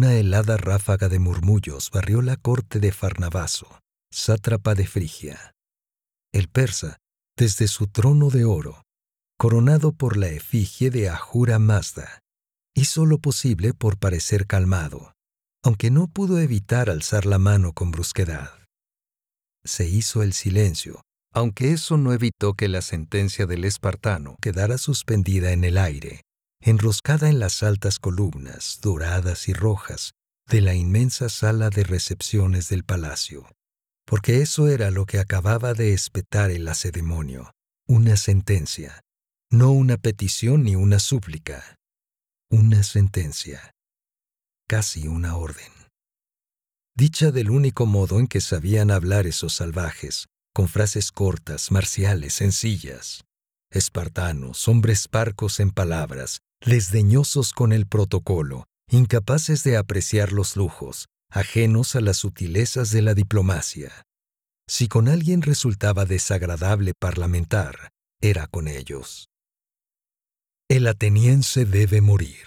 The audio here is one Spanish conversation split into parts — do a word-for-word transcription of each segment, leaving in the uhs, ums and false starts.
una helada ráfaga de murmullos barrió la corte de Farnabazo, sátrapa de Frigia. El persa, desde su trono de oro, coronado por la efigie de Ahura Mazda, hizo lo posible por parecer calmado, aunque no pudo evitar alzar la mano con brusquedad. Se hizo el silencio, aunque eso no evitó que la sentencia del espartano quedara suspendida en el aire, enroscada en las altas columnas, doradas y rojas, de la inmensa sala de recepciones del palacio. Porque eso era lo que acababa de espetar el lacedemonio, una sentencia, no una petición ni una súplica, una sentencia, casi una orden. Dicha del único modo en que sabían hablar esos salvajes, con frases cortas, marciales, sencillas. Espartanos, hombres parcos en palabras, desdeñosos con el protocolo, incapaces de apreciar los lujos, ajenos a las sutilezas de la diplomacia. Si con alguien resultaba desagradable parlamentar, era con ellos. El ateniense debe morir.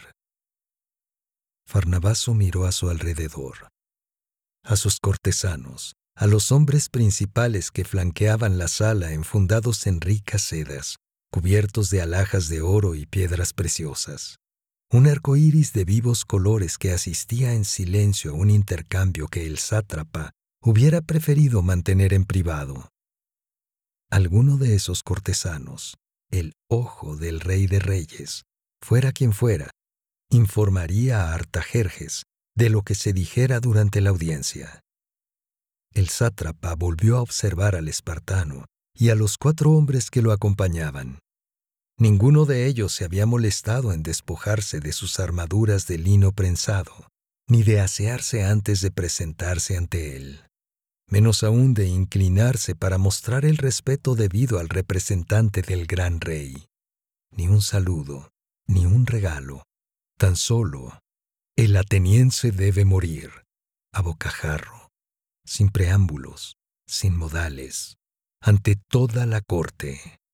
Farnabazo miró a su alrededor, a sus cortesanos, a los hombres principales que flanqueaban la sala enfundados en ricas sedas, cubiertos de alhajas de oro y piedras preciosas. Un arco iris de vivos colores que asistía en silencio a un intercambio que el sátrapa hubiera preferido mantener en privado. Alguno de esos cortesanos, el ojo del rey de reyes, fuera quien fuera, informaría a Artajerjes de lo que se dijera durante la audiencia. El sátrapa volvió a observar al espartano y a los cuatro hombres que lo acompañaban. Ninguno de ellos se había molestado en despojarse de sus armaduras de lino prensado, ni de asearse antes de presentarse ante él, menos aún de inclinarse para mostrar el respeto debido al representante del gran rey. Ni un saludo, ni un regalo, tan solo, el ateniense debe morir, a bocajarro, sin preámbulos, sin modales, ante toda la corte.